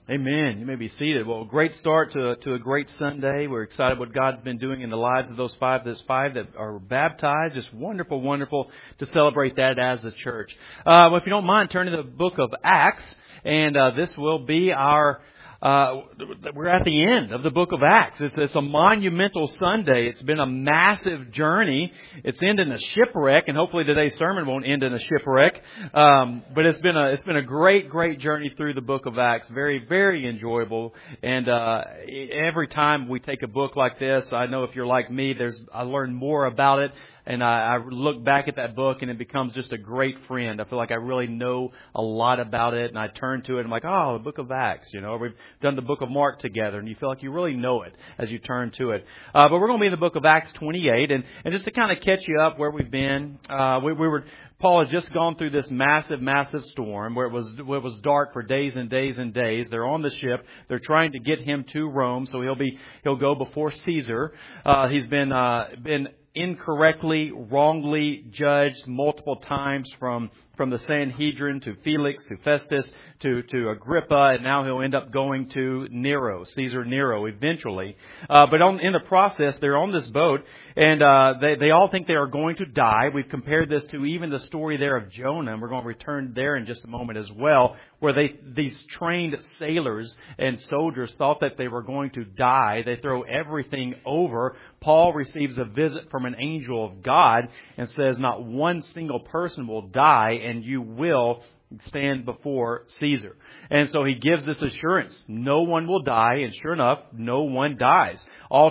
Amen. You may be seated. Well, great start to a great Sunday. We're excited what God's been doing in the lives of those five that are baptized. Just wonderful, wonderful to celebrate that as a church. Well, if you don't mind, turn to the book of Acts, and this will be our. We're at the end of the book of Acts. It's a monumental Sunday. It's been a massive journey. It's ended in a shipwreck, and hopefully today's sermon won't end in a shipwreck. But it's been a great journey through the book of Acts. Very, very enjoyable. And every time we take a book like this, I know if you're like me, I learn more about it. And I look back at that book and it becomes just a great friend. I feel like I really know a lot about it, and I turn to it and I'm like, oh, the book of Acts, we've done the book of Mark together, and you feel like you really know it as you turn to it. But we're going to be in the book of Acts 28, and just to kind of catch you up where we've been, Paul has just gone through this massive storm where it was dark for days and days and days. They're on the ship. They're trying to get him to Rome, so he'll go before Caesar. He's been incorrectly, wrongly judged multiple times from the Sanhedrin to Felix to Festus to Agrippa, and now he'll end up going to Caesar Nero eventually. But in the process, they're on this boat, and they all think they are going to die. We've compared this to even the story there of Jonah, and we're going to return there in just a moment as well, where these trained sailors and soldiers thought that they were going to die. They throw everything over. Paul receives a visit from an angel of God and says, not one single person will die, and you will stand before Caesar. And so he gives this assurance. No one will die, and sure enough, no one dies. All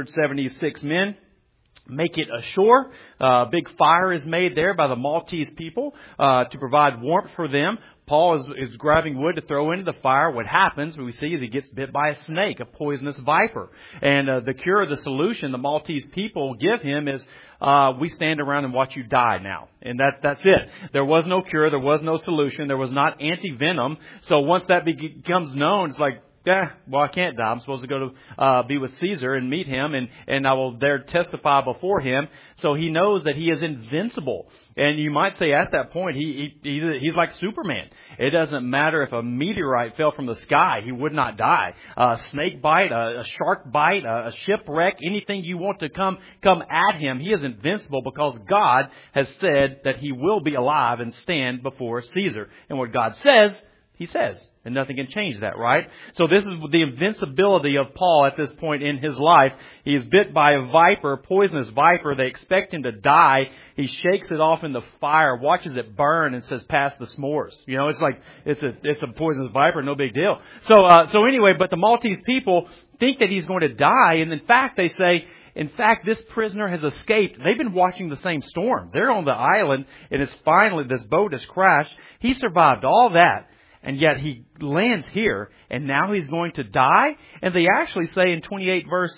276 men make it ashore. A big fire is made there by the Maltese people to provide warmth for them. Paul is grabbing wood to throw into the fire. What happens, we see, is he gets bit by a snake, a poisonous viper. And the cure, the solution the Maltese people give him is, we stand around and watch you die now. And that's it. There was no cure. There was no solution. There was not anti-venom. So once that becomes known, it's like, well, I can't die. I'm supposed to go to be with Caesar and meet him, and I will there testify before him. So he knows that he is invincible. And you might say at that point, he's like Superman. It doesn't matter if a meteorite fell from the sky, he would not die. A snake bite, a shark bite, a shipwreck, anything you want to come at him, he is invincible because God has said that he will be alive and stand before Caesar. And what God says, he says. And nothing can change that, right? So this is the invincibility of Paul at this point in his life. He is bit by a viper, a poisonous viper. They expect him to die. He shakes it off in the fire, watches it burn, and says, pass the s'mores. It's like, it's a poisonous viper, no big deal. So anyway, but the Maltese people think that he's going to die. And in fact, they say, this prisoner has escaped. They've been watching the same storm. They're on the island, and this boat has crashed. He survived all that. And yet he lands here, and now he's going to die. And they actually say in 28 verse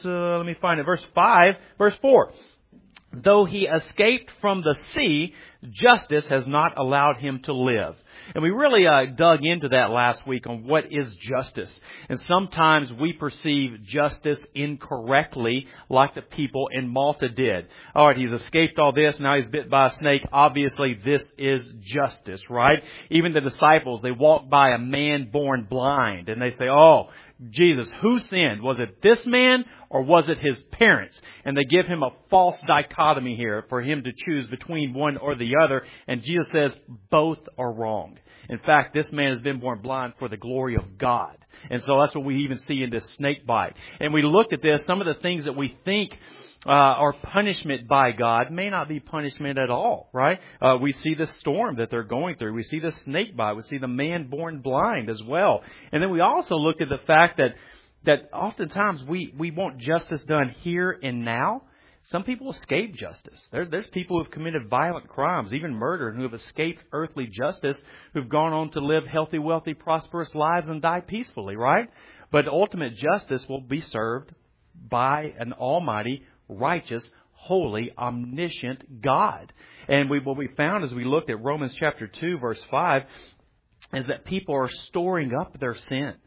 4, though he escaped from the sea, justice has not allowed him to live. And we really dug into that last week on what is justice. And sometimes we perceive justice incorrectly, like the people in Malta did. All right, he's escaped all this. Now he's bit by a snake. Obviously, this is justice, right? Even the disciples, they walk by a man born blind, and they say, oh, Jesus, who sinned? Was it this man or was it his parents? And they give him a false dichotomy here for him to choose between one or the other. And Jesus says both are wrong. In fact, this man has been born blind for the glory of God. And so that's what we even see in this snake bite. And we looked at this. Some of the things that we think are punishment by God may not be punishment at all, right? We see the storm that they're going through. We see the snake bite. We see the man born blind as well. And then we also looked at the fact that oftentimes we want justice done here and now. Some people escape justice. There's people who have committed violent crimes, even murder, who have escaped earthly justice, who've gone on to live healthy, wealthy, prosperous lives and die peacefully, right? But ultimate justice will be served by an almighty, righteous, holy, omniscient God. And what we found as we looked at Romans chapter 2, verse 5, is that people are storing up their sin.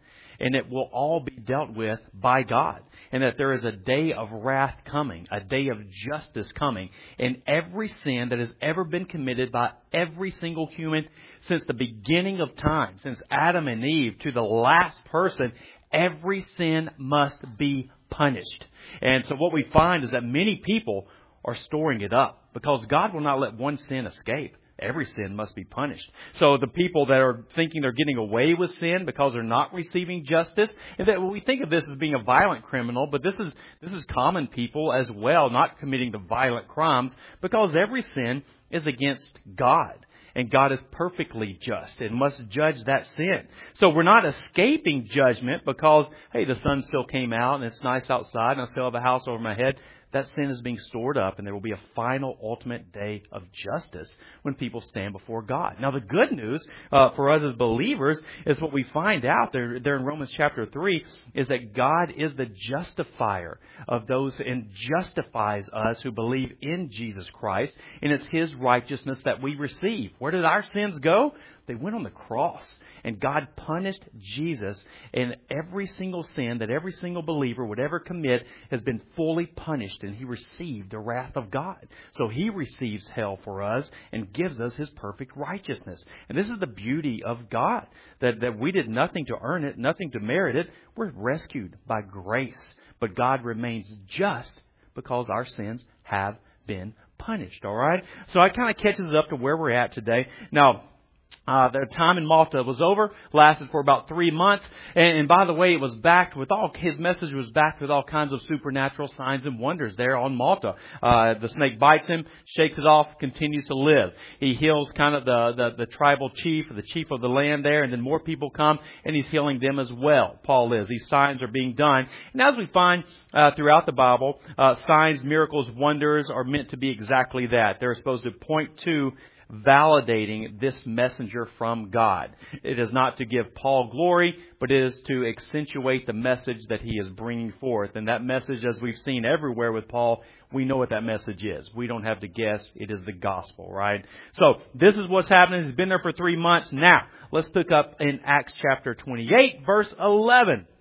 And it will all be dealt with by God. And that there is a day of wrath coming, a day of justice coming. And every sin that has ever been committed by every single human since the beginning of time, since Adam and Eve to the last person, every sin must be punished. And so what we find is that many people are storing it up because God will not let one sin escape. Every sin must be punished. So the people that are thinking they're getting away with sin because they're not receiving justice, and that we think of this as being a violent criminal, but this is common people as well, not committing the violent crimes, because every sin is against God. And God is perfectly just and must judge that sin. So we're not escaping judgment because, hey, the sun still came out and it's nice outside and I still have a house over my head. That sin is being stored up, and there will be a final, ultimate day of justice when people stand before God. Now, the good news for us as believers is what we find out there in Romans chapter 3 is that God is the justifier of those and justifies us who believe in Jesus Christ, and it's His righteousness that we receive. Where did our sins go? They went on the cross, and God punished Jesus, and every single sin that every single believer would ever commit has been fully punished, and He received the wrath of God. So He receives hell for us and gives us His perfect righteousness. And this is the beauty of God, that we did nothing to earn it, nothing to merit it. We're rescued by grace, but God remains just because our sins have been punished. All right? So it kind of catches up to where we're at today. Now, their time in Malta was over, lasted for about 3 months. And by the way, it was backed with his message was backed with all kinds of supernatural signs and wonders there on Malta. The snake bites him, shakes it off, continues to live. He heals kind of the tribal chief, or the chief of the land there, and then more people come, and he's healing them as well. Paul is. These signs are being done. And as we find throughout the Bible, signs, miracles, wonders are meant to be exactly that. They're supposed to point to validating this messenger from God. It is not to give Paul glory, but it is to accentuate the message that he is bringing forth. And that message, as we've seen everywhere with Paul, we know what that message is. We don't have to guess. It is the gospel, right? So this is what's happening. He's been there for 3 months. Now, let's pick up in Acts chapter 28, verse 11. And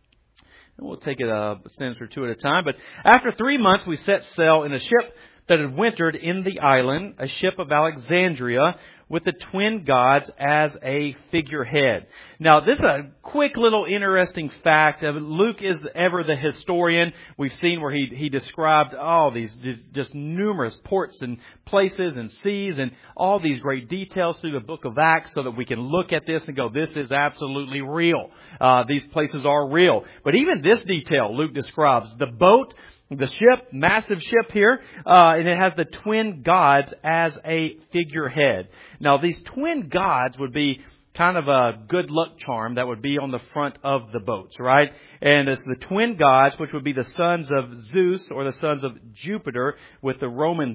we'll take it a sentence or two at a time. But after 3 months, we set sail in a ship that had wintered in the island, a ship of Alexandria, with the twin gods as a figurehead. Now, this is a quick little interesting fact. Luke is ever the historian. We've seen where he described all these just numerous ports and places and seas and all these great details through the book of Acts so that we can look at this and go, this is absolutely real. These places are real. But even this detail Luke describes, the boat, the ship, massive ship here, and it has the twin gods as a figurehead. Now, these twin gods would be kind of a good luck charm that would be on the front of the boats, right? And it's the twin gods, which would be the sons of Zeus or the sons of Jupiter with the Roman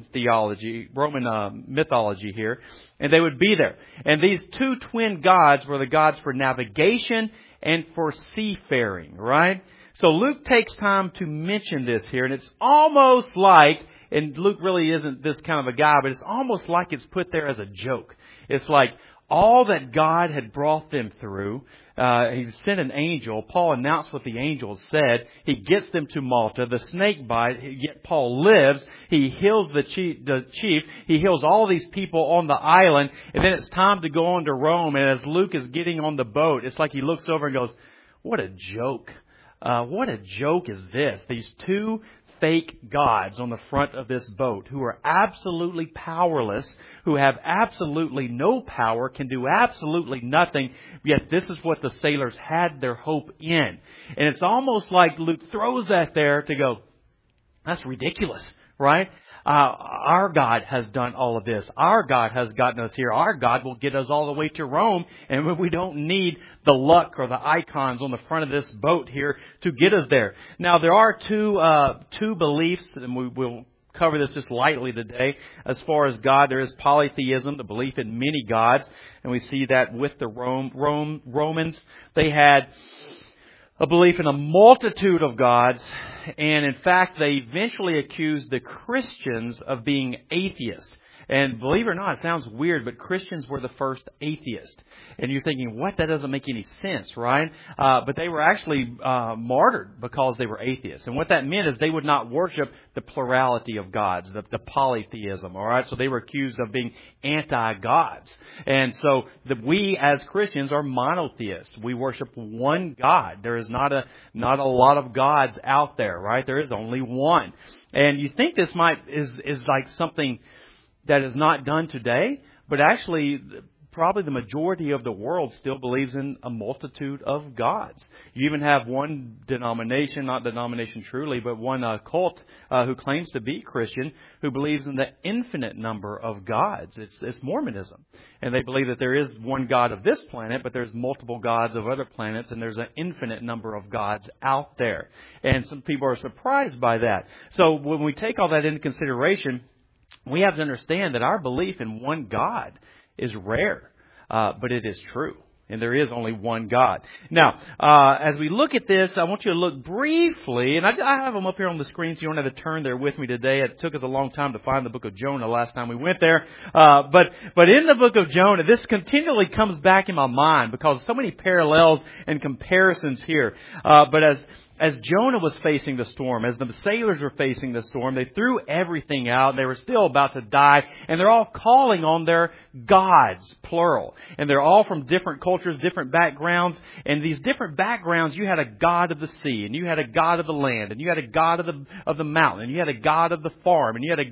mythology here. And they would be there. And these two twin gods were the gods for navigation and for seafaring, right? So Luke takes time to mention this here, and it's almost like, and Luke really isn't this kind of a guy, but it's almost like it's put there as a joke. It's like all that God had brought them through, He sent an angel. Paul announced what the angel said. He gets them to Malta. The snake bite, yet Paul lives. He heals the chief. He heals all these people on the island, and then it's time to go on to Rome. And as Luke is getting on the boat, it's like he looks over and goes, "What a joke. What a joke is this? These two fake gods on the front of this boat who are absolutely powerless, who have absolutely no power, can do absolutely nothing, yet this is what the sailors had their hope in." And it's almost like Luke throws that there to go, that's ridiculous, right? Our God has done all of this. Our God has gotten us here. Our God will get us all the way to Rome, and we don't need the luck or the icons on the front of this boat here to get us there. Now, there are two beliefs, and we'll cover this just lightly today. As far as God, there is polytheism, the belief in many gods, and we see that with the Romans. They had a belief in a multitude of gods, and in fact, they eventually accused the Christians of being atheists. And believe it or not, it sounds weird, but Christians were the first atheists. And you're thinking, what? That doesn't make any sense, right? But they were actually martyred because they were atheists. And what that meant is they would not worship the plurality of gods, the polytheism, all right? So they were accused of being anti-gods. And so we as Christians are monotheists. We worship one God. There is not a lot of gods out there, right? There is only one. And you think this is like something that is not done today, but actually probably the majority of the world still believes in a multitude of gods. You even have one denomination, not denomination truly, but one cult who claims to be Christian, who believes in the infinite number of gods. It's Mormonism. And they believe that there is one God of this planet, but there's multiple gods of other planets, and there's an infinite number of gods out there. And some people are surprised by that. So when we take all that into consideration, we have to understand that our belief in one God is rare, but it is true. And there is only one God. Now, as we look at this, I want you to look briefly, and I have them up here on the screen so you don't have to turn there with me today. It took us a long time to find the book of Jonah last time we went there. But in the book of Jonah, this continually comes back in my mind because so many parallels and comparisons here. But as Jonah was facing the storm, as the sailors were facing the storm, they threw everything out. They were still about to die. And they're all calling on their gods, plural. And they're all from different cultures, different backgrounds. And these different backgrounds, you had a god of the sea, and you had a god of the land, and you had a god of the mountain, and you had a god of the farm, and you had a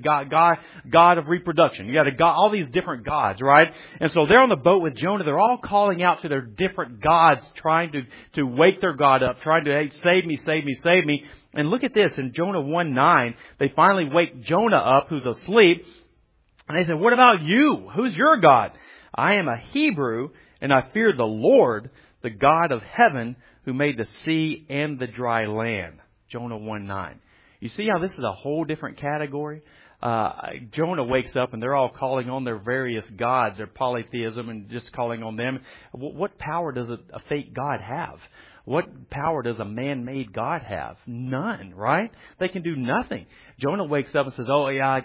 god of reproduction. You had a god, all these different gods, right? And so they're on the boat with Jonah. They're all calling out to their different gods, trying to wake their God up, trying to, hey, save me, save me, save me. And look at this. In Jonah 1:9, they finally wake Jonah up, who's asleep. And they said, what about you? Who's your God? I am a Hebrew, and I fear the Lord, the God of heaven, who made the sea and the dry land. Jonah 1:9. You see how this is a whole different category? Jonah wakes up and they're all calling on their various gods, their polytheism, and just calling on them. What power does a fake God have? What power does a man-made God have? None, right? They can do nothing. Jonah wakes up and says, oh, yeah,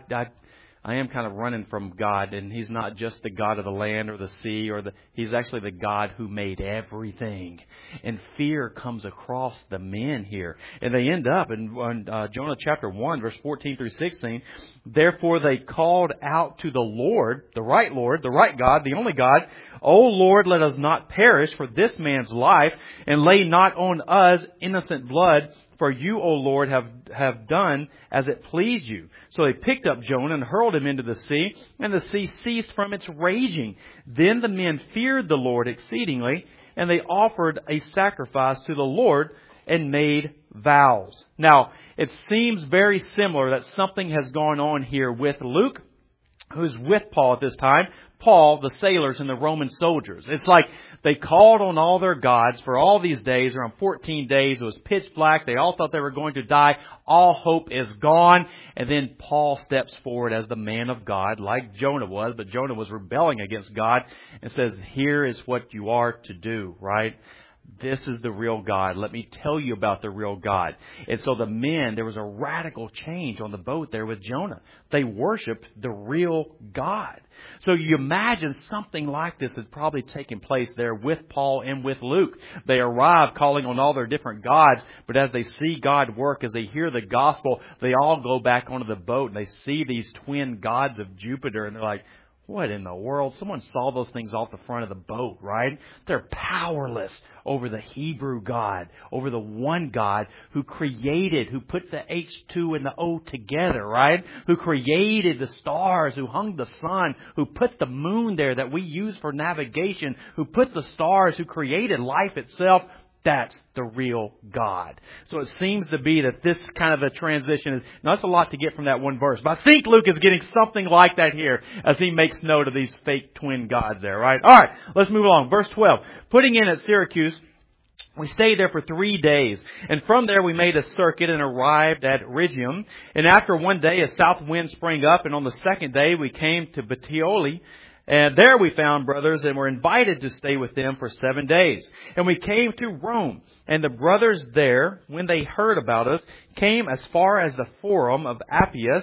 I am kind of running from God, and He's not just the God of the land or the sea, He's actually the God who made everything. And fear comes across the men here. And they end up in Jonah chapter 1, verse 14 through 16. Therefore they called out to the Lord, the right God, the only God, O Lord, let us not perish for this man's life, and lay not on us innocent blood, for you, O Lord, have done as it pleased you. So they picked up Jonah and hurled him into the sea, and the sea ceased from its raging. Then the men feared the Lord exceedingly, and they offered a sacrifice to the Lord and made vows. Now, it seems very similar that something has gone on here with Luke, who's with Paul at this time. Paul, the sailors, and the Roman soldiers. It's like they called on all their gods for all these days, around 14 days. It was pitch black. They all thought they were going to die. All hope is gone. And then Paul steps forward as the man of God, like Jonah was, but Jonah was rebelling against God, and says, here is what you are to do, right? This is the real God. Let me tell you about the real God. And so the men, there was a radical change on the boat there with Jonah. They worshiped the real God. So you imagine something like this had probably taken place there with Paul and with Luke. They arrive calling on all their different gods, but as they see God work, as they hear the gospel, they all go back onto the boat and they see these twin gods of Jupiter, and they're like, what in the world? Someone saw those things off the front of the boat, right? They're powerless over the Hebrew God, over the one God who created, who put the H2 and the O together, right? Who created the stars, who hung the sun, who put the moon there that we use for navigation, who put the stars, who created life itself. That's the real God. So it seems to be that this kind of a transition is, now that's a lot to get from that one verse, but I think Luke is getting something like that here as he makes note of these fake twin gods there, right? All right, let's move along. Verse 12. Putting in at Syracuse, we stayed there for 3 days, and from there we made a circuit and arrived at Rhegium. And after one day, a south wind sprang up, and on the second day we came to Puteoli. And there we found brothers and were invited to stay with them for 7 days. And we came to Rome. And the brothers there, when they heard about us, came as far as the Forum of Appius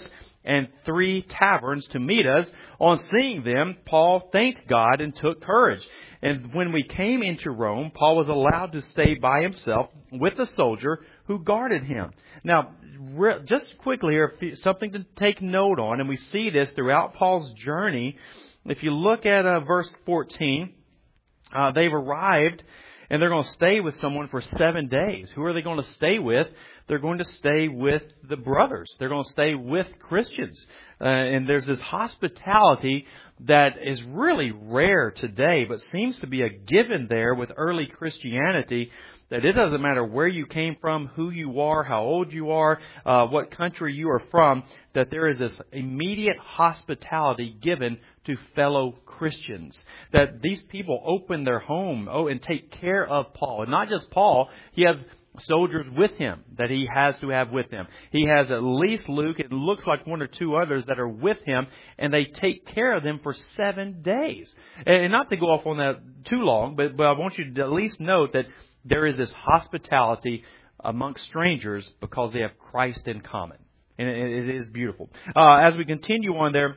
and 3 taverns to meet us. On seeing them, Paul thanked God and took courage. And when we came into Rome, Paul was allowed to stay by himself with a soldier who guarded him. Now, just quickly here, something to take note on, and we see this throughout Paul's journey. If you look at verse 14, they've arrived and they're going to stay with someone for 7 days. Who are they going to stay with? They're going to stay with the brothers. They're going to stay with Christians. And there's this hospitality that is really rare today, but seems to be a given there with early Christianity, that it doesn't matter where you came from, who you are, how old you are, what country you are from, that there is this immediate hospitality given to fellow Christians. That these people open their home and take care of Paul. And not just Paul, he has soldiers with him that he has to have with him. He has at least Luke. It looks like 1 or 2 others that are with him, and they take care of them for 7 days. And not to go off on that too long, but I want you to at least note that there is this hospitality amongst strangers because they have Christ in common. And it is beautiful. As we continue on there,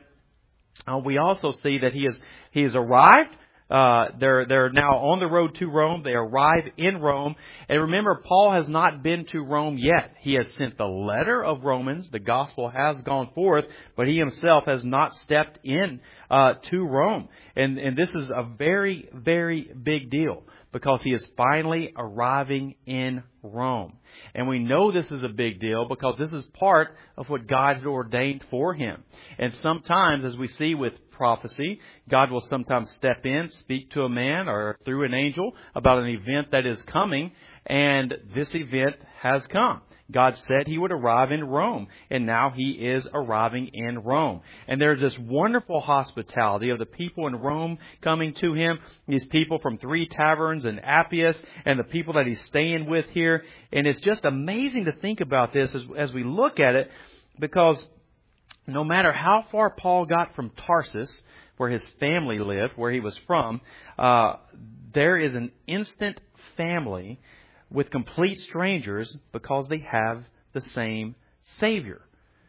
we also see that he has arrived. They're now on the road to Rome. They arrive in Rome. And remember, Paul has not been to Rome yet. He has sent the letter of Romans. The gospel has gone forth, but he himself has not stepped in to Rome. And this is a very, very big deal, because he is finally arriving in Rome. And we know this is a big deal because this is part of what God had ordained for him. And sometimes, as we see with prophecy, God will sometimes step in, speak to a man or through an angel about an event that is coming, and this event has come. God said he would arrive in Rome, and now he is arriving in Rome. And there's this wonderful hospitality of the people in Rome coming to him, these people from 3 taverns and Appius, and the people that he's staying with here. And it's just amazing to think about this as we look at it, because no matter how far Paul got from Tarsus, where his family lived, where he was from, there is an instant family with complete strangers because they have the same Savior.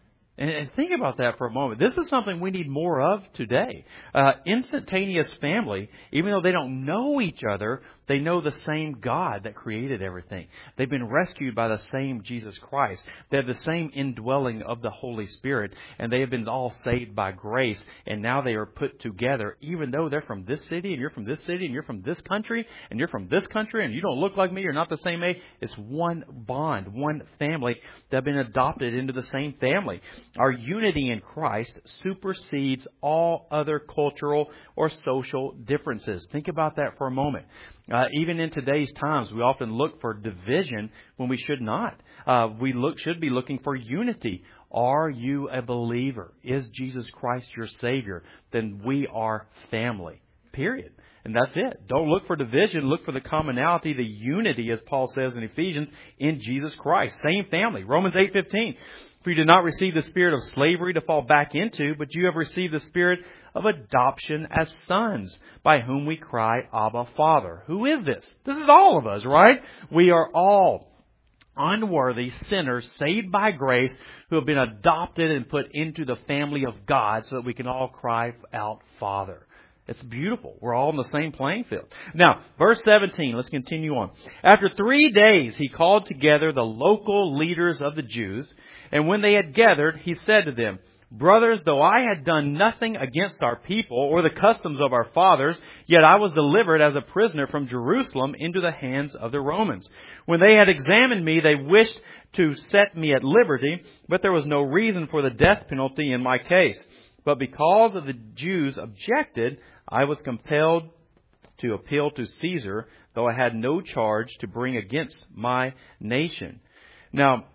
And think about that for a moment. This is something we need more of today. Instantaneous family, even though they don't know each other, they know the same God that created everything. They've been rescued by the same Jesus Christ. They have the same indwelling of the Holy Spirit, and they have been all saved by grace. And now they are put together, even though they're from this city, and you're from this city, and you're from this country, and you're from this country, and you don't look like me, you're not the same age. It's one bond, one family that have been adopted into the same family. Our unity in Christ supersedes all other cultural or social differences. Think about that for a moment. Even in today's times, we often look for division when we should not. We should be looking for unity. Are you a believer? Is Jesus Christ your Savior? Then we are family. Period. And that's it. Don't look for division. Look for the commonality, the unity, as Paul says in Ephesians, in Jesus Christ. Same family. Romans 8:15. For you did not receive the spirit of slavery to fall back into, but you have received the spirit of adoption as sons, by whom we cry, Abba, Father. Who is this? This is all of us, right? We are all unworthy sinners saved by grace who have been adopted and put into the family of God so that we can all cry out, Father. It's beautiful. We're all in the same playing field. Now, verse 17, let's continue on. After 3 days, he called together the local leaders of the Jews, and when they had gathered, he said to them, Brothers, though I had done nothing against our people or the customs of our fathers, yet I was delivered as a prisoner from Jerusalem into the hands of the Romans. When they had examined me, they wished to set me at liberty, but there was no reason for the death penalty in my case. But because of the Jews objected, I was compelled to appeal to Caesar, though I had no charge to bring against my nation. Now,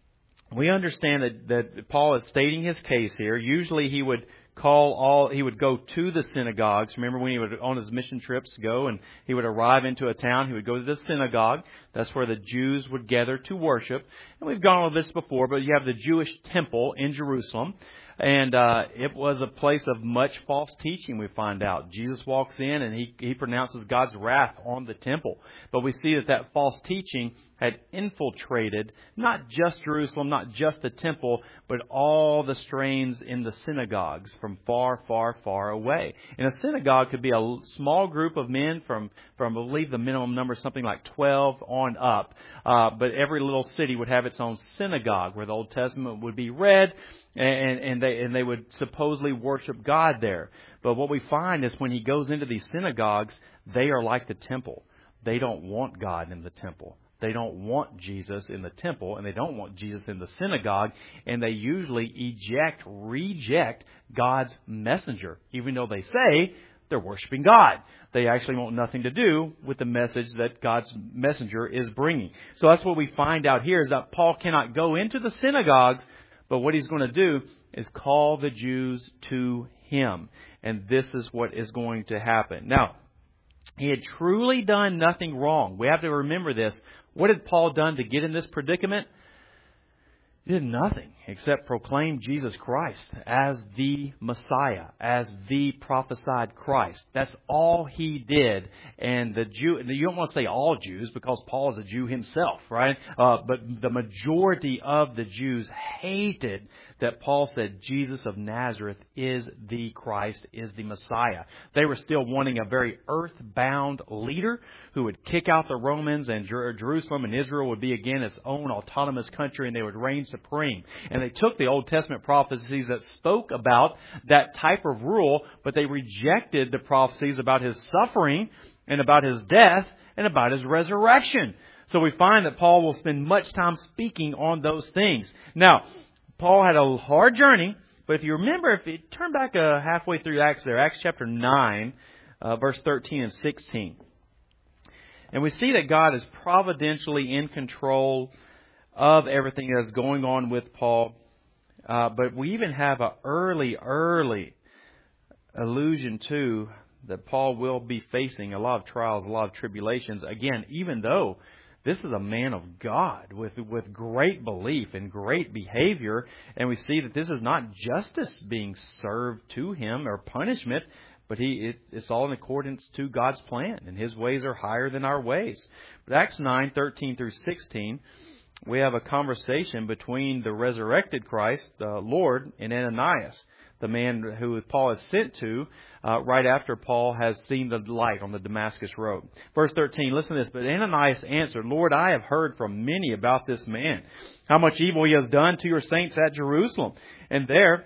we understand that Paul is stating his case here. Usually he would go to the synagogues. Remember when he would, on his mission trips, go and he would arrive into a town, he would go to the synagogue. That's where the Jews would gather to worship. And we've gone over this before, but you have the Jewish temple in Jerusalem. And it was a place of much false teaching, we find out. Jesus walks in and he pronounces God's wrath on the temple. But we see that false teaching had infiltrated not just Jerusalem, not just the temple, but all the strains in the synagogues from far, far, far away. And a synagogue could be a small group of men from I believe the minimum number is something like 12 on up. But every little city would have its own synagogue where the Old Testament would be read. And they would supposedly worship God there. But what we find is when he goes into these synagogues, they are like the temple. They don't want God in the temple. They don't want Jesus in the temple, and they don't want Jesus in the synagogue. And they usually reject God's messenger, even though they say they're worshiping God. They actually want nothing to do with the message that God's messenger is bringing. So that's what we find out here is that Paul cannot go into the synagogues. But what he's going to do is call the Jews to him. And this is what is going to happen. Now, he had truly done nothing wrong. We have to remember this. What had Paul done to get in this predicament? He did nothing except proclaim Jesus Christ as the Messiah, as the prophesied Christ. That's all he did. And you don't want to say all Jews because Paul is a Jew himself, right? But the majority of the Jews hated that Paul said Jesus of Nazareth is the Christ, is the Messiah. They were still wanting a very earthbound leader who would kick out the Romans, and Jerusalem and Israel would be again its own autonomous country, and they would reign supreme. And they took the Old Testament prophecies that spoke about that type of rule, but they rejected the prophecies about his suffering and about his death and about his resurrection. So we find that Paul will spend much time speaking on those things. Now, Paul had a hard journey, but if you remember, if you turn back halfway through Acts chapter 9, verse 13 and 16. And we see that God is providentially in control of everything that's going on with Paul. But we even have an early allusion to that Paul will be facing a lot of trials, a lot of tribulations. Again, even though this is a man of God with great belief and great behavior. And we see that this is not justice being served to him or punishment, but it's all in accordance to God's plan. And his ways are higher than our ways. But Acts 9:13 through 16, we have a conversation between the resurrected Christ, the Lord, and Ananias, the man who Paul is sent to right after Paul has seen the light on the Damascus road. Verse 13, listen to this. But Ananias answered, Lord, I have heard from many about this man, how much evil he has done to your saints at Jerusalem. And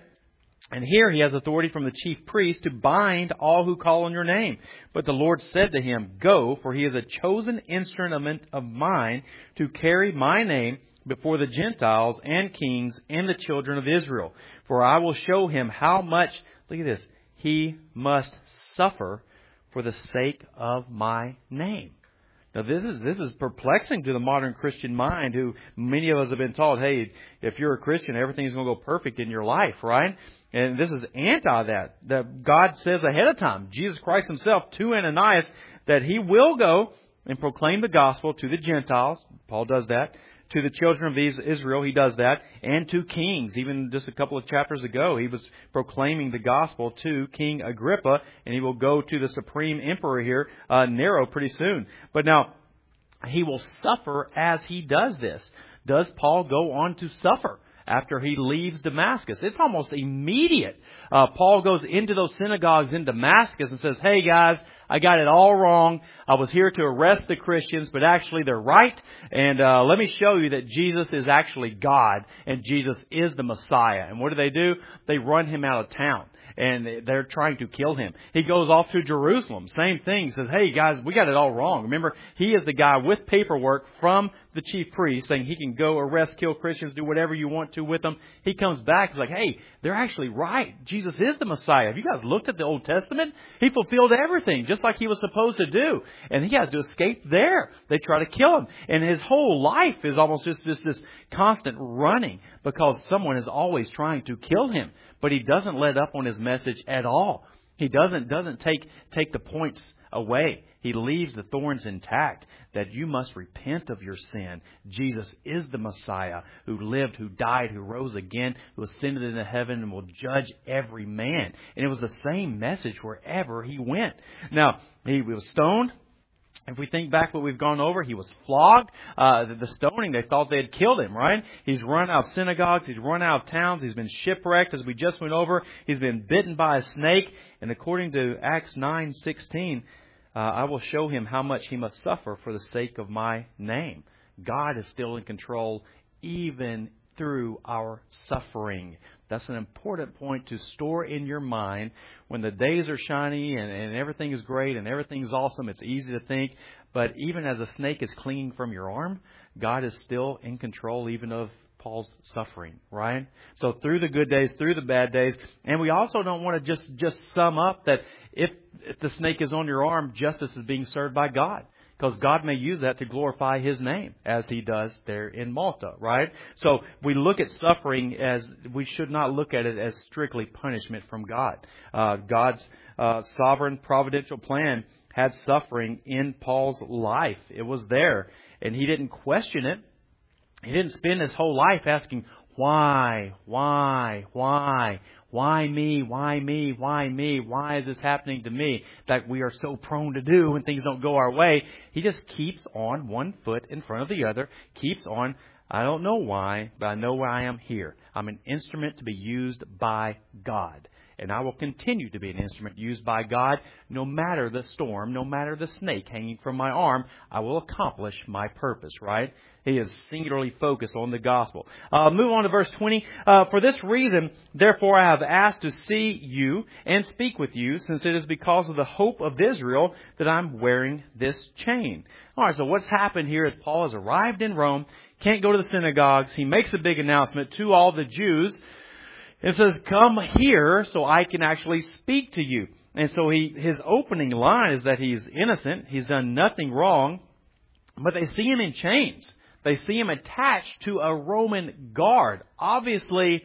here he has authority from the chief priest to bind all who call on your name. But the Lord said to him, Go, for he is a chosen instrument of mine to carry my name before the Gentiles and kings and the children of Israel. For I will show him how much, look at this, he must suffer for the sake of my name. Now this is perplexing to the modern Christian mind, who many of us have been taught, hey, if you're a Christian, everything's going to go perfect in your life, right? And this is anti that. That God says ahead of time, Jesus Christ himself to Ananias, that he will go and proclaim the gospel to the Gentiles. Paul does that. To the children of Israel, he does that. And to kings. Even just a couple of chapters ago, he was proclaiming the gospel to King Agrippa. And he will go to the supreme emperor here, Nero, pretty soon. But now, he will suffer as he does this. Does Paul go on to suffer after he leaves Damascus? It's almost immediate. Paul goes into those synagogues in Damascus and says, hey guys, I got it all wrong. I was here to arrest the Christians, but actually they're right. And let me show you that Jesus is actually God and Jesus is the Messiah. And what do? They run him out of town. And they're trying to kill him. He goes off to Jerusalem. Same thing. He says, hey guys, we got it all wrong. Remember, he is the guy with paperwork from the chief priest saying he can go arrest, kill Christians, do whatever you want to with them. He comes back. He's like, hey, they're actually right. Jesus is the Messiah. Have you guys looked at the Old Testament? He fulfilled everything just like he was supposed to do. And he has to escape there. They try to kill him. And his whole life is almost just this constant running because someone is always trying to kill him. But he doesn't let up on his message at all. He doesn't take the points away. He leaves the thorns intact, that you must repent of your sin. Jesus is the Messiah who lived, who died, who rose again, who ascended into heaven and will judge every man. And it was the same message wherever He went. Now, He was stoned. If we think back what we've gone over, He was flogged. The stoning, they thought they had killed Him, right? He's run out of synagogues. He's run out of towns. He's been shipwrecked, as we just went over. He's been bitten by a snake. And according to Acts 9:16, I will show Him how much He must suffer for the sake of my name. God is still in control even through our suffering. That's an important point to store in your mind. When the days are shiny and everything is great and everything's awesome, it's easy to think. But even as a snake is clinging from your arm, God is still in control even of Paul's suffering, right? So through the good days, through the bad days. And we also don't want to just sum up that if the snake is on your arm, justice is being served by God. Because God may use that to glorify His name, as He does there in Malta, right? So we look at suffering as, we should not look at it as strictly punishment from God. God's sovereign providential plan had suffering in Paul's life. It was there. And he didn't question it. He didn't spend his whole life asking, why me, why me, why me, why is this happening to me? That we are so prone to do when things don't go our way. He just keeps on one foot in front of the other, keeps on, I don't know why, but I know why I am here. I'm an instrument to be used by God. And I will continue to be an instrument used by God. No matter the storm, no matter the snake hanging from my arm, I will accomplish my purpose, right? He is singularly focused on the gospel. Move on to verse 20. For this reason, therefore, I have asked to see you and speak with you, since it is because of the hope of Israel that I'm wearing this chain. All right, so what's happened here is Paul has arrived in Rome, can't go to the synagogues. He makes a big announcement to all the Jews. It says, come here so I can actually speak to you. And so his opening line is that he's innocent. He's done nothing wrong. But they see him in chains. They see him attached to a Roman guard. Obviously,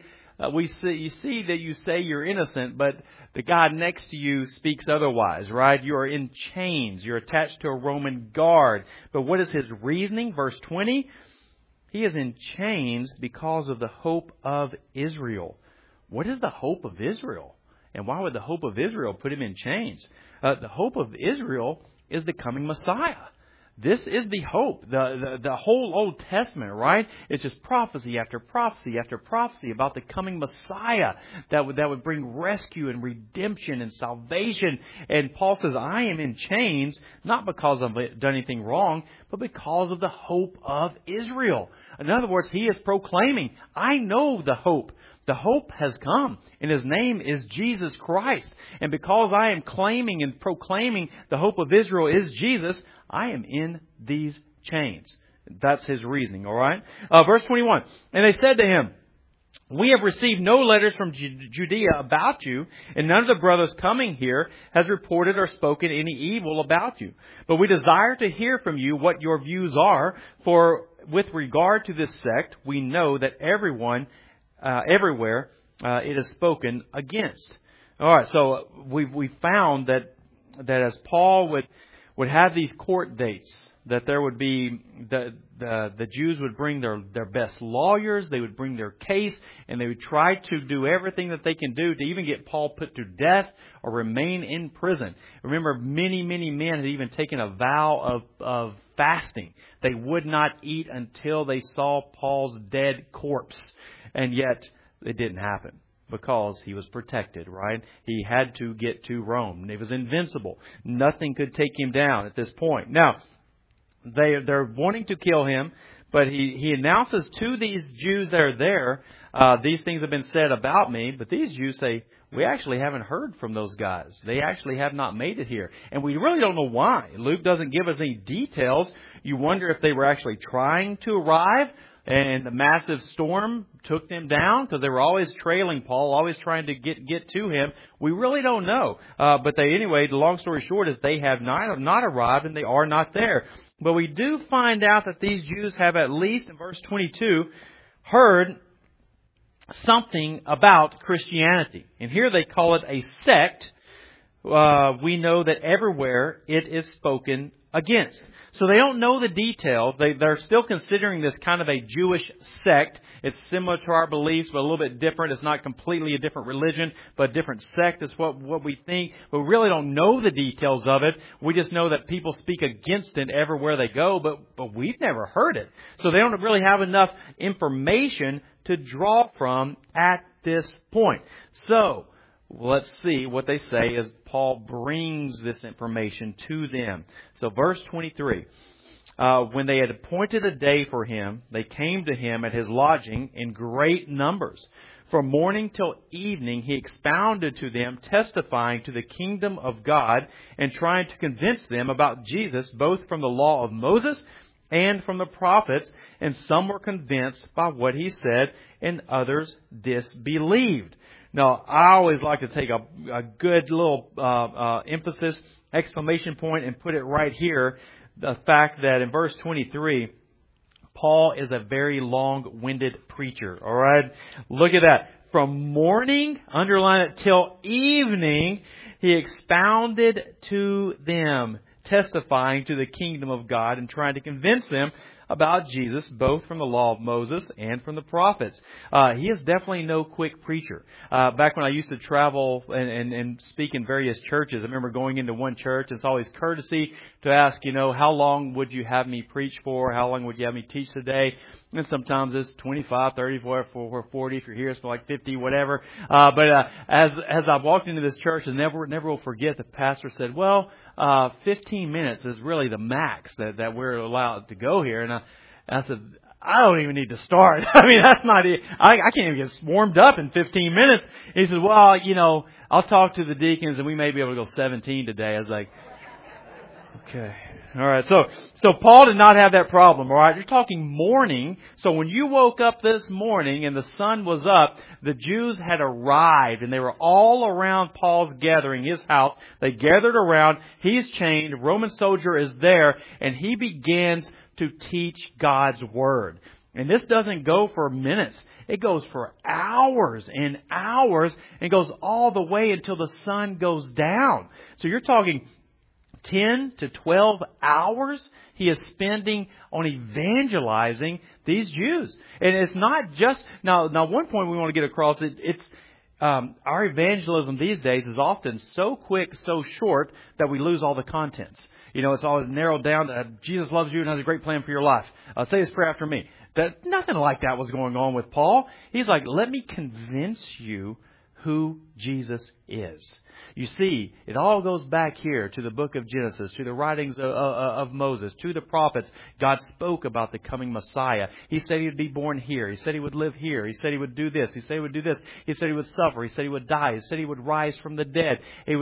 you see that you say you're innocent, but the guy next to you speaks otherwise, right? You are in chains. You're attached to a Roman guard. But what is his reasoning? Verse 20, he is in chains because of the hope of Israel. What is the hope of Israel? And why would the hope of Israel put him in chains? The hope of Israel is the coming Messiah. This is the hope. The whole Old Testament, right? It's just prophecy after prophecy after prophecy about the coming Messiah that would bring rescue and redemption and salvation. And Paul says, I am in chains, not because I've done anything wrong, but because of the hope of Israel. In other words, he is proclaiming, I know the hope. The hope has come, and His name is Jesus Christ. And because I am claiming and proclaiming the hope of Israel is Jesus, I am in these chains. That's his reasoning, all right? Verse 21, and they said to him, we have received no letters from Judea about you, and none of the brothers coming here has reported or spoken any evil about you. But we desire to hear from you what your views are, for with regard to this sect, we know that everywhere it is spoken against. All right, so we found that as Paul would have these court dates, that there would be the Jews would bring their best lawyers, they would bring their case, and they would try to do everything that they can do to even get Paul put to death or remain in prison. Remember, many men had even taken a vow of fasting. They would not eat until they saw Paul's dead corpse. And yet, it didn't happen because he was protected, right? He had to get to Rome. He was invincible. Nothing could take him down at this point. Now, they're wanting to kill him, but he announces to these Jews that are there, these things have been said about me, but these Jews say, we actually haven't heard from those guys. They actually have not made it here. And we really don't know why. Luke doesn't give us any details. You wonder if they were actually trying to arrive, and the massive storm took them down because they were always trailing Paul, always trying to get to him. We really don't know. But anyway, the long story short is they have not arrived and they are not there. But we do find out that these Jews have at least, in verse 22, heard something about Christianity. And here they call it a sect. we know that everywhere it is spoken against. So they don't know the details. They're still considering this kind of a Jewish sect. It's similar to our beliefs, but a little bit different. It's not completely a different religion, but a different sect is what we think. But we really don't know the details of it. We just know that people speak against it everywhere they go, but we've never heard it. So they don't really have enough information to draw from at this point. So let's see what they say as Paul brings this information to them. So verse 23. When they had appointed a day for him, they came to him at his lodging in great numbers. From morning till evening he expounded to them, testifying to the kingdom of God and trying to convince them about Jesus, both from the law of Moses and from the prophets. And some were convinced by what he said, and others disbelieved. Now, I always like to take a good little emphasis, exclamation point, and put it right here. The fact that in verse 23, Paul is a very long-winded preacher. All right? Look at that. From morning, underline it, till evening, he expounded to them, testifying to the kingdom of God and trying to convince them about Jesus, both from the law of Moses and from the prophets. He is definitely no quick preacher. Back when I used to travel and speak in various churches, I remember going into one church. It's always courtesy to ask, how long would you have me preach for? How long would you have me teach today? And sometimes it's 25, 30, 40. If you're here, it's for like 50, whatever. But as I walked into this church, and never will forget, the pastor said, 15 minutes is really the max that we're allowed to go here. And I said, I don't even need to start. I mean, that's not it. I can't even get warmed up in 15 minutes. He said, I'll talk to the deacons and we may be able to go 17 today. I was like, okay. All right. So Paul did not have that problem. All right. You're talking morning. So when you woke up this morning and the sun was up, the Jews had arrived and they were all around Paul's gathering, his house. They gathered around. He's chained. A Roman soldier is there, and he begins to teach God's word. And this doesn't go for minutes. It goes for hours and hours, and goes all the way until the sun goes down. So you're talking 10 to 12 hours he is spending on evangelizing these Jews. And it's not just... Now one point we want to get across, it's our evangelism these days is often so quick, so short, that we lose all the contents. It's all narrowed down to Jesus loves you and has a great plan for your life. Say this prayer after me. That nothing like that was going on with Paul. He's like, let me convince you who Jesus is. You see, it all goes back here to the book of Genesis, to the writings of Moses, to the prophets. God spoke about the coming Messiah. He said he would be born here. He said he would live here. He said he would do this. He said he would do this. He said he would suffer. He said he would die. He said he would rise from the dead.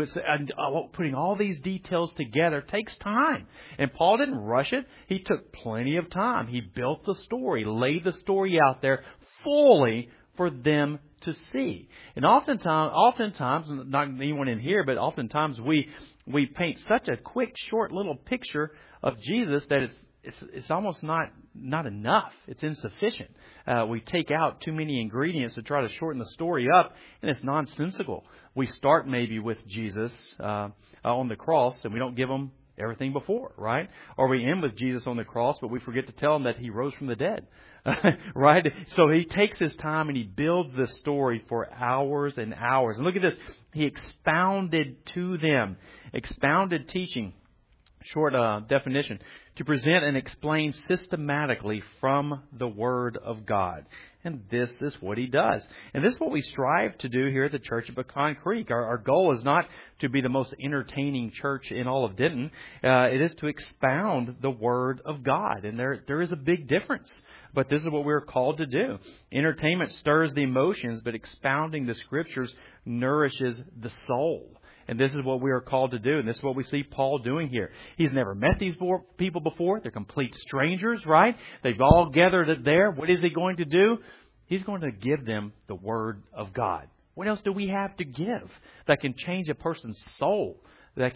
Putting all these details together takes time. And Paul didn't rush it. He took plenty of time. He built the story, laid the story out there fully for them to see. And oftentimes, not anyone in here, but oftentimes we paint such a quick, short little picture of Jesus that it's almost not enough. It's insufficient. We take out too many ingredients to try to shorten the story up, and it's nonsensical. We start maybe with Jesus on the cross, and we don't give him everything before, right? Or we end with Jesus on the cross, but we forget to tell him that he rose from the dead. Right? So he takes his time and he builds this story for hours and hours. And look at this. He expounded to them. Expounded teaching, short definition, to present and explain systematically from the Word of God. And this is what he does. And this is what we strive to do here at the Church of Pecan Creek. Our goal is not to be the most entertaining church in all of Denton. It is to expound the Word of God. And there is a big difference. But this is what we're called to do. Entertainment stirs the emotions, but expounding the Scriptures nourishes the soul. And this is what we are called to do. And this is what we see Paul doing here. He's never met these people before. They're complete strangers, right? They've all gathered there. What is he going to do? He's going to give them the Word of God. What else do we have to give that can change a person's soul? That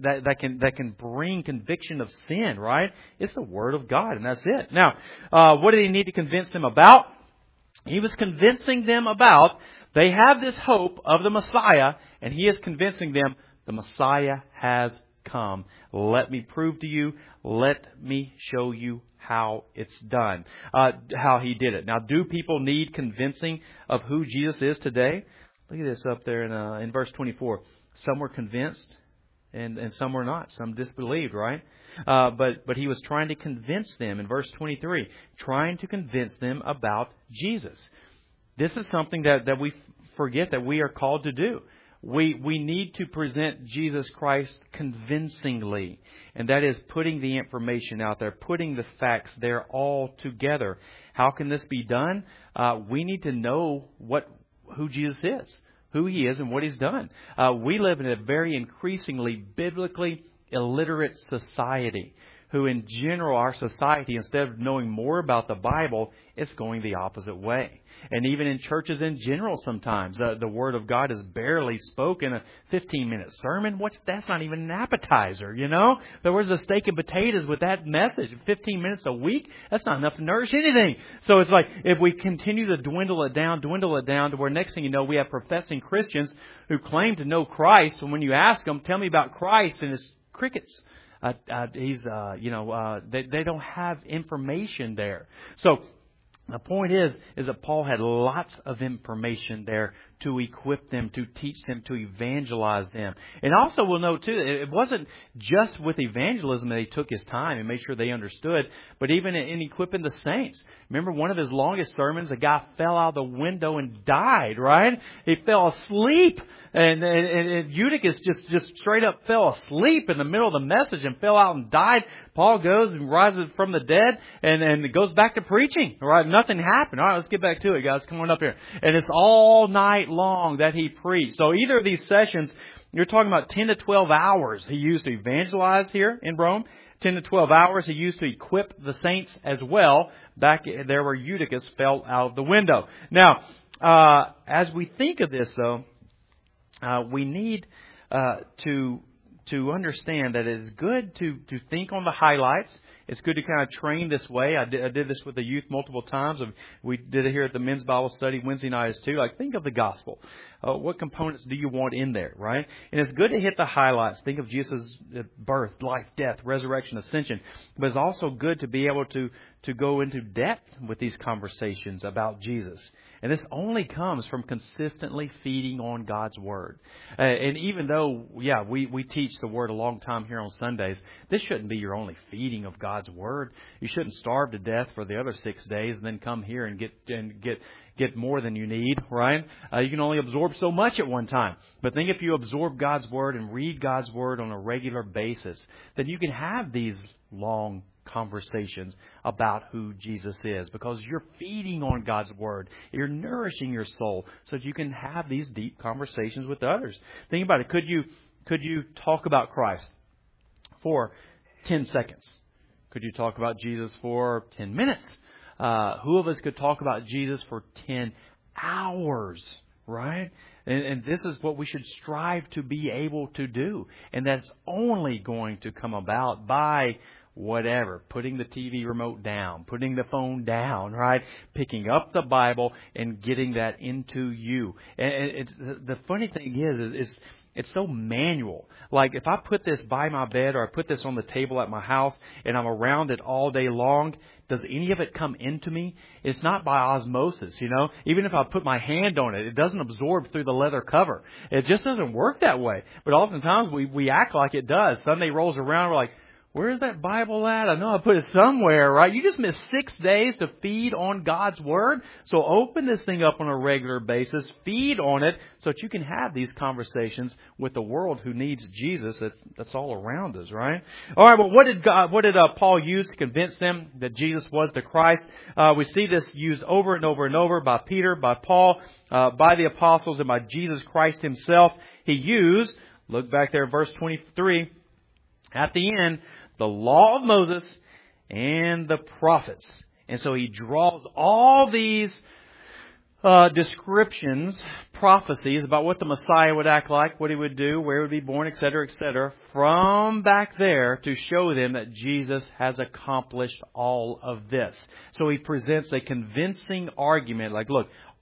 can bring conviction of sin, right? It's the Word of God, and that's it. Now, what did he need to convince them about? He was convincing them about they have this hope of the Messiah, and he is convincing them The Messiah has come. Let me prove to you. Let me show you how it's done, how He did it. Now, do people need convincing of who Jesus is today? Look at this up there in verse 24. Some were convinced and some were not. Some disbelieved, right? But He was trying to convince them in verse 23, trying to convince them about Jesus. This is something that we forget that we are called to do. We need to present Jesus Christ convincingly. And that is putting the information out there, putting the facts there all together. How can this be done? We need to know who Jesus is, who He is, and what He's done. We live in a very increasingly biblically illiterate society, who in general, our society, instead of knowing more about the Bible, it's going the opposite way. And even in churches in general sometimes, the Word of God is barely spoken. A 15-minute sermon, that's not even an appetizer, you know? Where's the steak and potatoes with that message? 15 minutes a week? That's not enough to nourish anything. So it's like, if we continue to dwindle it down to where next thing you know, we have professing Christians who claim to know Christ, and when you ask them, tell me about Christ, and it's crickets. They don't have information there. So the point is that Paul had lots of information there to equip them, to teach them, to evangelize them. And also we'll note too, it wasn't just with evangelism that he took his time and made sure they understood, but even in equipping the saints. Remember one of his longest sermons, a guy fell out the window and died, right? He fell asleep. And Eutychus just straight up fell asleep in the middle of the message and fell out and died. Paul goes and rises from the dead and goes back to preaching. All right, nothing happened. All right, let's get back to it, guys. Come on up here. And it's all night long that he preached. So either of these sessions, you're talking about 10 to 12 hours he used to evangelize here in Rome. 10 to 12 hours he used to equip the saints as well, back there where Eutychus fell out of the window. Now, as we think of this, though, we need to understand that it is good to think on the highlights. It's good to kind of train this way. I did this with the youth multiple times. We did it here at the men's Bible study Wednesday nights too. Like, think of the gospel. What components do you want in there, right? And it's good to hit the highlights. Think of Jesus' birth, life, death, resurrection, ascension. But it's also good to be able to go into depth with these conversations about Jesus. And this only comes from consistently feeding on God's Word. And even though, we teach the Word a long time here on Sundays, this shouldn't be your only feeding of God's Word. You shouldn't starve to death for the other 6 days and then come here and get more than you need, right? You can only absorb so much at one time. But think if you absorb God's Word and read God's Word on a regular basis, then you can have these long conversations about who Jesus is, because you're feeding on God's Word. You're nourishing your soul so that you can have these deep conversations with others. Think about it. Could you talk about Christ for 10 seconds? Could you talk about Jesus for 10 minutes? Who of us could talk about Jesus for 10 hours, right? And this is what we should strive to be able to do. And that's only going to come about by whatever, putting the TV remote down, putting the phone down, right? Picking up the Bible and getting that into you. And the funny thing is it's so manual. Like if I put this by my bed or I put this on the table at my house and I'm around it all day long, does any of it come into me? It's not by osmosis, you know. Even if I put my hand on it, it doesn't absorb through the leather cover. It just doesn't work that way. But oftentimes we act like it does. Sunday rolls around, we're like, where's that Bible at? I know I put it somewhere, right? You just missed 6 days to feed on God's Word. So open this thing up on a regular basis. Feed on it so that you can have these conversations with the world who needs Jesus. That's all around us, right? All right, well, what did Paul use to convince them that Jesus was the Christ? We see this used over and over and over by Peter, by Paul, by the apostles, and by Jesus Christ Himself. He used, look back there, verse 23, at the end, the law of Moses and the prophets. And so he draws all these descriptions, prophecies about what the Messiah would act like, what He would do, where He would be born, etc., from back there to show them that Jesus has accomplished all of this. So he presents a convincing argument like, look,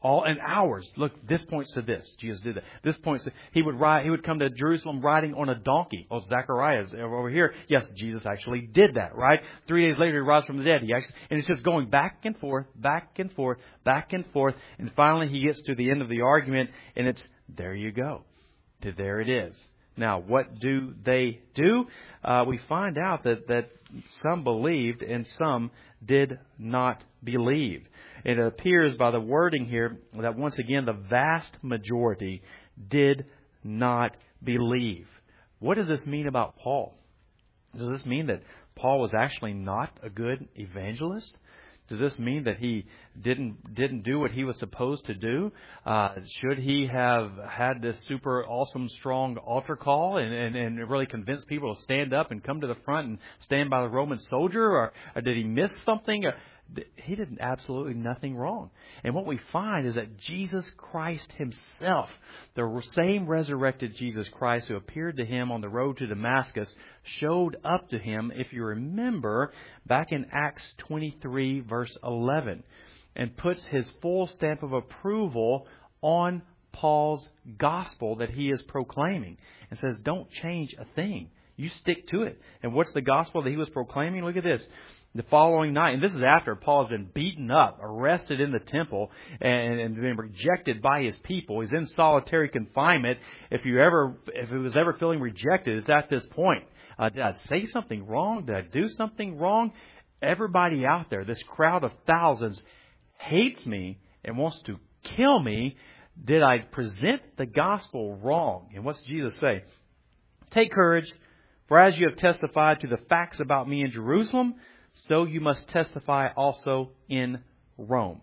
all in hours. Look, this points to this. Jesus did that. This points to, he would come to Jerusalem riding on a donkey. Oh, Zacharias over here. Yes, Jesus actually did that, right? 3 days later, he rose from the dead. And it's just going back and forth, back and forth, back and forth. And finally, he gets to the end of the argument, and it's, there you go. There it is. Now, what do they do? We find out that some believed and some did not believe. It appears by the wording here that once again the vast majority did not believe. What does this mean about Paul? Does this mean that Paul was actually not a good evangelist? Does this mean that he didn't do what he was supposed to do? Should he have had this super awesome, strong altar call and really convince people to stand up and come to the front and stand by the Roman soldier? Or did he miss something? He did absolutely nothing wrong. And what we find is that Jesus Christ himself, the same resurrected Jesus Christ who appeared to him on the road to Damascus, showed up to him, if you remember, back in Acts 23, verse 11, and puts his full stamp of approval on Paul's gospel that he is proclaiming and says, don't change a thing. You stick to it. And what's the gospel that he was proclaiming? Look at this. The following night, and this is after Paul has been beaten up, arrested in the temple, and been rejected by his people. He's in solitary confinement. If he was ever feeling rejected, it's at this point. Did I say something wrong? Did I do something wrong? Everybody out there, this crowd of thousands, hates me and wants to kill me. Did I present the gospel wrong? And what's Jesus say? Take courage, for as you have testified to the facts about me in Jerusalem, so you must testify also in Rome.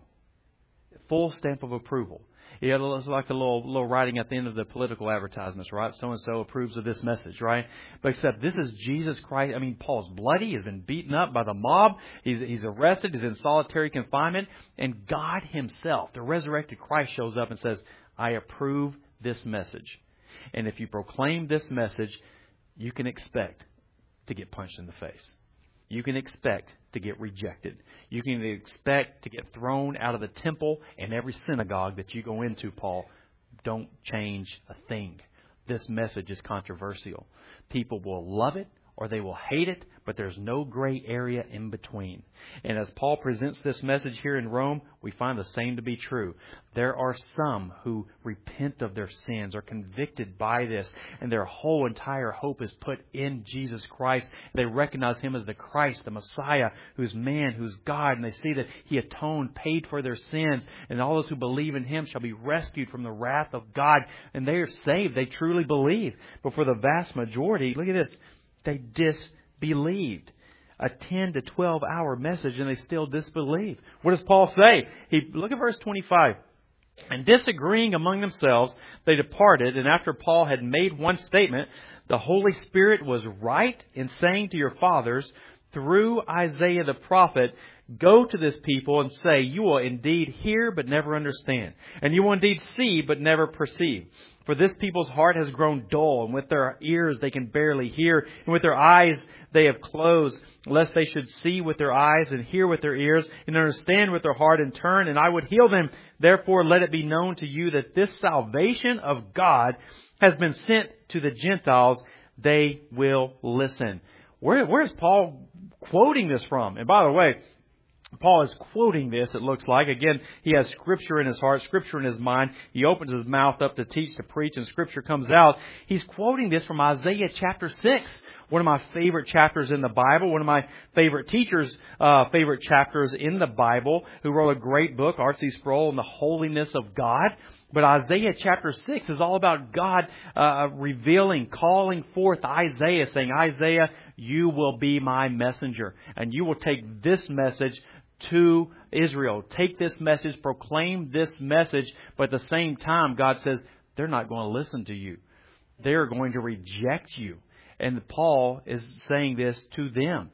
Full stamp of approval. Yeah, it's like the little writing at the end of the political advertisements, right? So-and-so approves of this message, right? But except this is Jesus Christ. I mean, Paul's bloody. He's been beaten up by the mob. He's arrested. He's in solitary confinement. And God himself, the resurrected Christ, shows up and says, I approve this message. And if you proclaim this message, you can expect to get punched in the face. You can expect to get rejected. You can expect to get thrown out of the temple and every synagogue that you go into, Paul. Don't change a thing. This message is controversial. People will love it or they will hate it, but there's no gray area in between. And as Paul presents this message here in Rome, we find the same to be true. There are some who repent of their sins, are convicted by this, and their whole entire hope is put in Jesus Christ. They recognize Him as the Christ, the Messiah, who's man, who's God, and they see that He atoned, paid for their sins, and all those who believe in Him shall be rescued from the wrath of God, and they are saved. They truly believe. But for the vast majority, look at this, they disbelieved. A 10 to 12 hour message and they still disbelieve. What does Paul say? Look at verse 25. And disagreeing among themselves, they departed. And after Paul had made one statement, the Holy Spirit was right in saying to your fathers, through Isaiah the prophet, go to this people and say, you will indeed hear but never understand. And you will indeed see but never perceive. For this people's heart has grown dull, and with their ears they can barely hear, and with their eyes they have closed, lest they should see with their eyes and hear with their ears and understand with their heart and turn, and I would heal them. Therefore let it be known to you that this salvation of God has been sent to the Gentiles. They will listen. Where is Paul quoting this from? And by the way, Paul is quoting this, it looks like. Again, he has Scripture in his heart, Scripture in his mind. He opens his mouth up to teach, to preach, and Scripture comes out. He's quoting this from Isaiah chapter 6, one of my favorite chapters in the Bible, one of my favorite teachers' favorite chapters in the Bible, who wrote a great book, R.C. Sproul, on the holiness of God. But Isaiah chapter 6 is all about God revealing, calling forth Isaiah, saying, Isaiah, you will be my messenger, and you will take this message to Israel. Take this message, proclaim this message, but at the same time, God says, they're not going to listen to you. They're going to reject you. And Paul is saying this to them.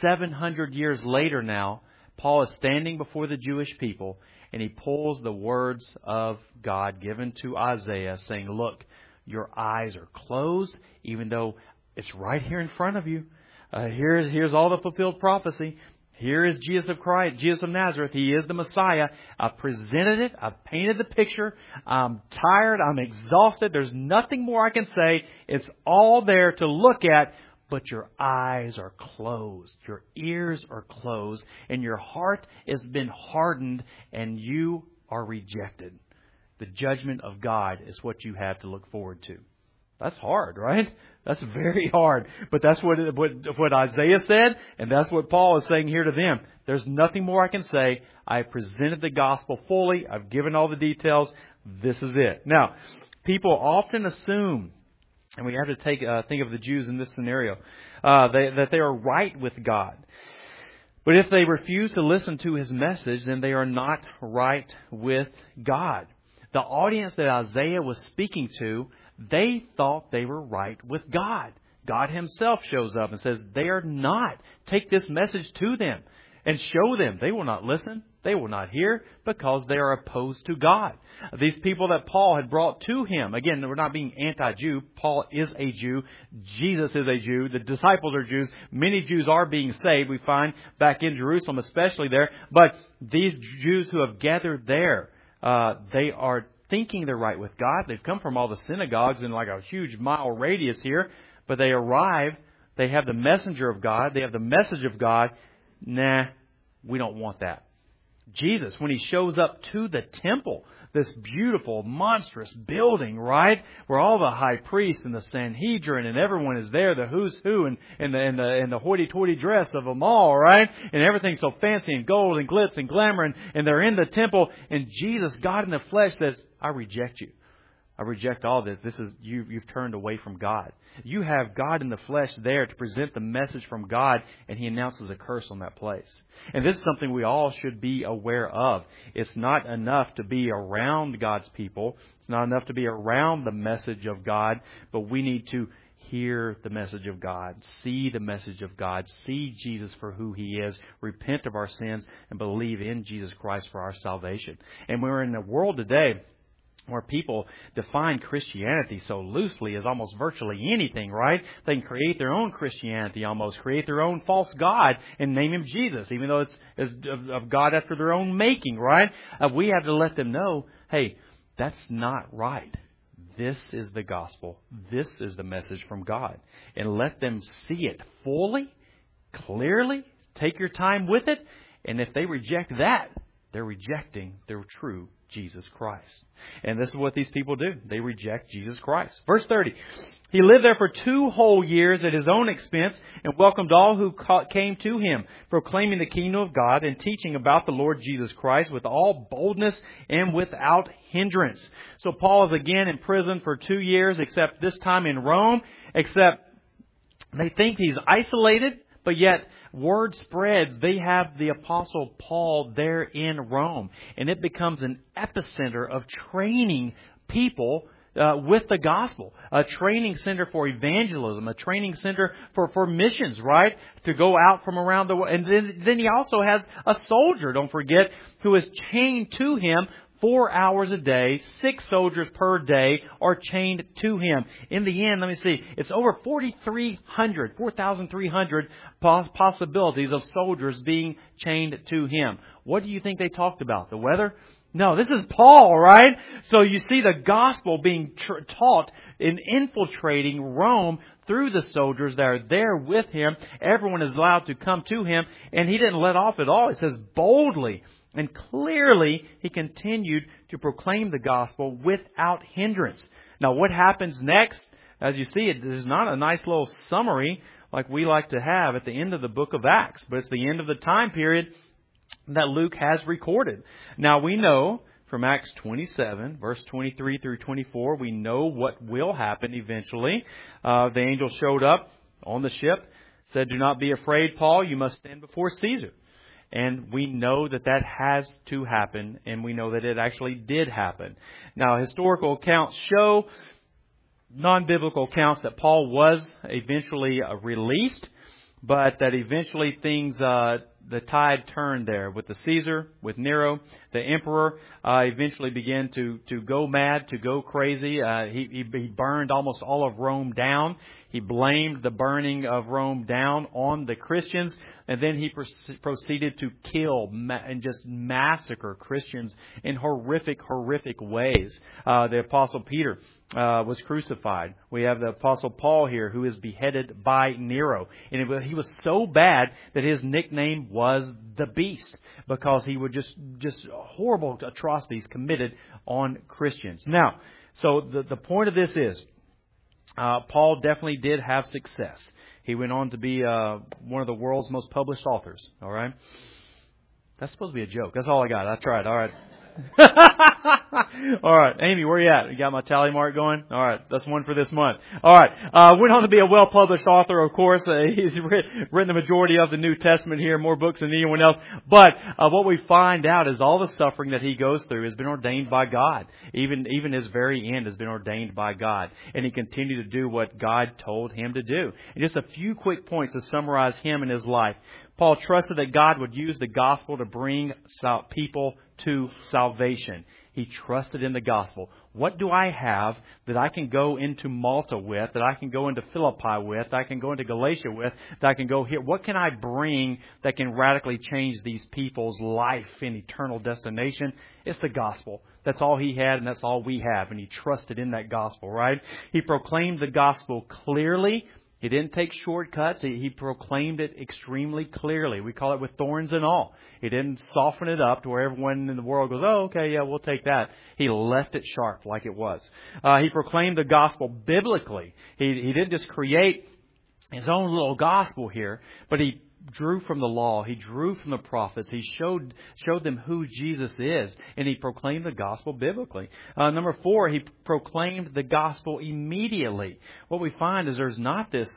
700 years later now, Paul is standing before the Jewish people, and he pulls the words of God given to Isaiah, saying, look, your eyes are closed, even though it's right here in front of you. Here's all the fulfilled prophecy. Here is Jesus of Christ, Jesus of Nazareth. He is the Messiah. I've presented it. I've painted the picture. I'm tired. I'm exhausted. There's nothing more I can say. It's all there to look at. But your eyes are closed. Your ears are closed. And your heart has been hardened. And you are rejected. The judgment of God is what you have to look forward to. That's hard, right? That's very hard. But that's what Isaiah said, and that's what Paul is saying here to them. There's nothing more I can say. I presented the gospel fully. I've given all the details. This is it. Now, people often assume, and we have to think of the Jews in this scenario, that they are right with God. But if they refuse to listen to His message, then they are not right with God. The audience that Isaiah was speaking to, they thought they were right with God. God Himself shows up and says, they are not. Take this message to them and show them. They will not listen. They will not hear because they are opposed to God. These people that Paul had brought to him, again, we're not being anti-Jew. Paul is a Jew. Jesus is a Jew. The disciples are Jews. Many Jews are being saved, we find, back in Jerusalem, especially there. But these Jews who have gathered there, they are thinking they're right with God. They've come from all the synagogues in like a huge mile radius here. But they arrive. They have the messenger of God. They have the message of God. Nah, we don't want that. Jesus, when He shows up to the temple, this beautiful, monstrous building, right? Where all the high priests and the Sanhedrin and everyone is there, the who's who and the hoity-toity dress of them all, right? And everything's so fancy and gold and glitz and glamour and they're in the temple. And Jesus, God in the flesh, says, I reject you. I reject all this. This is you've turned away from God. You have God in the flesh there to present the message from God, and He announces a curse on that place. And this is something we all should be aware of. It's not enough to be around God's people. It's not enough to be around the message of God, but we need to hear the message of God, see the message of God, see Jesus for who He is, repent of our sins, and believe in Jesus Christ for our salvation. And we're in a world today where people define Christianity so loosely as almost virtually anything, right? They can create their own Christianity almost, create their own false God and name Him Jesus, even though it's of God after their own making, right? We have to let them know, hey, that's not right. This is the gospel. This is the message from God. And let them see it fully, clearly. Take your time with it. And if they reject that, they're rejecting their true Jesus Christ. And this is what these people do. They reject Jesus Christ. Verse 30. He lived there for 2 whole years at His own expense and welcomed all who came to Him, proclaiming the kingdom of God and teaching about the Lord Jesus Christ with all boldness and without hindrance. So Paul is again in prison for 2 years, except this time in Rome, except they think he's isolated, but yet word spreads. They have the Apostle Paul there in Rome. And it becomes an epicenter of training people with the gospel. A training center for evangelism. A training center for missions, right? To go out from around the world. And then he also has a soldier, don't forget, who is chained to him 4 hours a day. 6 soldiers per day are chained to him. In the end, let me see, it's over 4,300 possibilities of soldiers being chained to him. What do you think they talked about? The weather? No, this is Paul, right? So you see the gospel being taught in infiltrating Rome through the soldiers that are there with him. Everyone is allowed to come to him, and he didn't let off at all. It says boldly. And clearly, he continued to proclaim the gospel without hindrance. Now, what happens next? As you see, it is not a nice little summary like we like to have at the end of the book of Acts, but it's the end of the time period that Luke has recorded. Now, we know from Acts 27, verse 23 through 24, we know what will happen eventually. The angel showed up on the ship, said, "Do not be afraid, Paul. You must stand before Caesar." And we know that that has to happen, and we know that it actually did happen. Now, historical accounts show, non-biblical accounts, that Paul was eventually released, but that eventually things, the tide turned there with the Caesar, with Nero. The emperor eventually began to go mad, to go crazy. He burned almost all of Rome down. He blamed the burning of Rome down on the Christians, and then he proceeded to kill and just massacre Christians in horrific ways. The Apostle Peter was crucified. We have the Apostle Paul here, who is beheaded by Nero. And he was so bad that his nickname was the Beast, because he would just horrible atrocities committed on Christians. Now, so the point of this is, Paul definitely did have success. He went on to be one of the world's most published authors. All right? That's supposed to be a joke. That's all I got. I tried. All right. All right, Amy, where you at? You got my tally mark going? All right, that's one for this month. All right, went on to be a well-published author, of course. He's written the majority of the New Testament here, more books than anyone else. But what we find out is all the suffering that he goes through has been ordained by God. Even his very end has been ordained by God. And he continued to do what God told him to do. And just a few quick points to summarize him and his life. Paul trusted that God would use the gospel to bring people to salvation. He trusted in the gospel. What do I have that I can go into Malta with, that I can go into Philippi with, that I can go into Galatia with, that I can go here? What can I bring that can radically change these people's life and eternal destination? It's the gospel. That's all he had, and that's all we have. And he trusted in that gospel, right? He proclaimed the gospel clearly. He didn't take shortcuts. He proclaimed it extremely clearly. We call it with thorns and all. He didn't soften it up to where everyone in the world goes, oh, okay, yeah, we'll take that. He left it sharp like it was. He proclaimed the gospel biblically. He didn't just create his own little gospel here, but he drew from the law. He drew from the prophets. He showed them who Jesus is, and he proclaimed the gospel biblically. Number 4, he proclaimed the gospel immediately. What we find is there's not this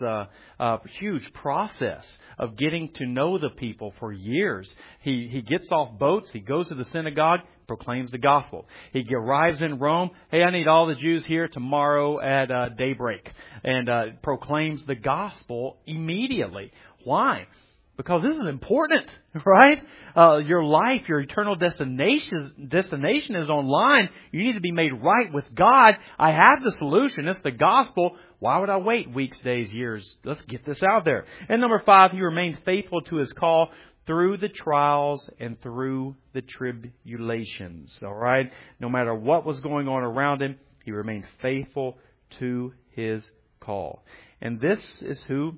huge process of getting to know the people for years. He gets off boats. He goes to the synagogue, proclaims the gospel. He arrives in Rome. Hey, I need all the Jews here tomorrow at daybreak, and proclaims the gospel immediately. Why? Because this is important, right? Your life, your eternal destination is online. You need to be made right with God. I have the solution. It's the gospel. Why would I wait weeks, days, years? Let's get this out there. And number 5, he remained faithful to his call through the trials and through the tribulations. All right? No matter what was going on around him, he remained faithful to his call. And this is who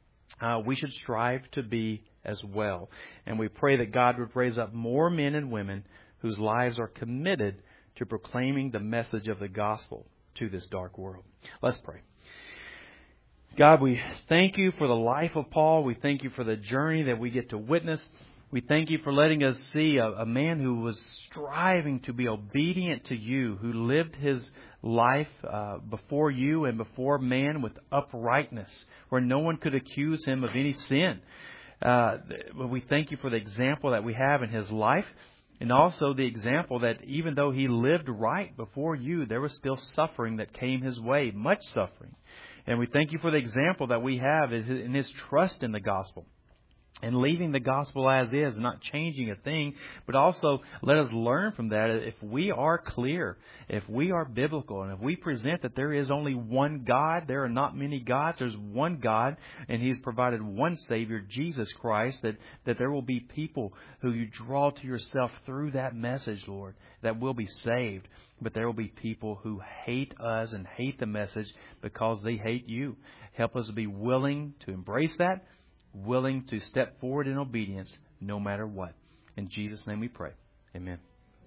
we should strive to be as well. And we pray that God would raise up more men and women whose lives are committed to proclaiming the message of the gospel to this dark world. Let's pray. God, we thank you for the life of Paul. We thank you for the journey that we get to witness. We thank you for letting us see a man who was striving to be obedient to you, who lived his life before you and before man with uprightness, where no one could accuse him of any sin. We thank you for the example that we have in his life, and also the example that even though he lived right before you, there was still suffering that came his way, much suffering. And we thank you for the example that we have in his trust in the gospel. And leaving the gospel as is, not changing a thing, but also let us learn from that. If we are clear, if we are biblical, and if we present that there is only one God, there are not many gods, there's one God, and He's provided one Savior, Jesus Christ, that there will be people who you draw to yourself through that message, Lord, that will be saved. But there will be people who hate us and hate the message because they hate you. Help us be willing to embrace that, willing to step forward in obedience no matter what. In Jesus' name we pray. Amen.